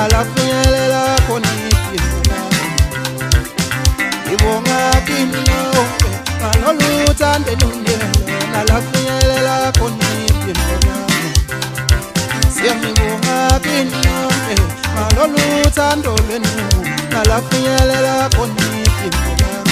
nalafinyelela khona iphimbo ibonga kimi lonke ngaloluthando lungelo nalafinyelela khona iphimbo siyangibonga kimi lonke ngaloluthando lwenu nalafinyelela khona iphimbo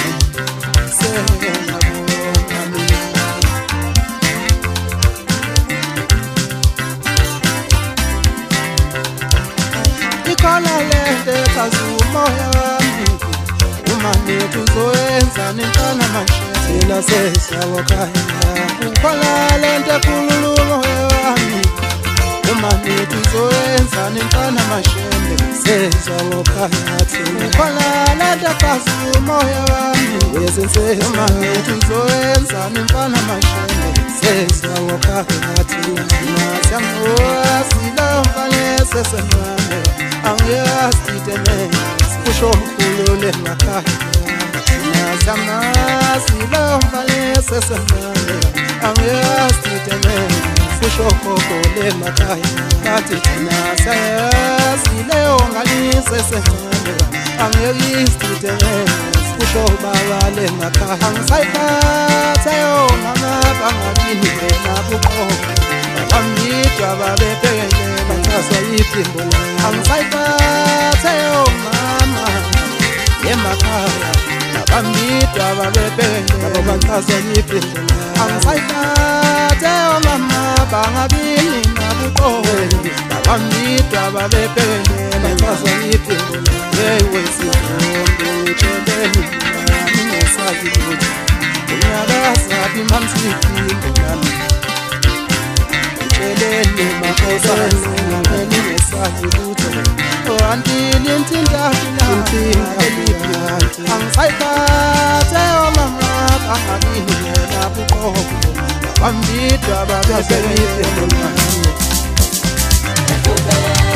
ikhala lente kazumoya wami umane tuzoyenza nentana mashela seshawo khaya ukhala lente kululumoya wami umane tuzoyenza nentana mashela seshawo khaya ukhala lente kazumoya wami umane tuzoyenza nentana mashela seshawo khaya nasamwasilamfane angiyasiteme kusho mkhulule makhaya nasamasilamfane sesemane angiyasiteme kusho kokole makhaya kathi nasayasileyo ngalise semane angiyasiteme kusho babale makhaya angisayiphathayo mama bangakini nabuqobo bamidwa babepekele bathaswa iphimbo angisayiphathayo mama emakhaya bamidwa babepekele bathaswa iphimbo angisayiphathayo mama bangabini nabuqobo bamidwa babepekele bathaswa iphimbo wesizombe tshenteni ngesazi ukuthi unyakasabi mamsiphimbo nami Eleni makosana ngani ngesazi lutho andili ntindafina angisayiphathe mama bangabini nabuqobo bambidwa babeseliphembo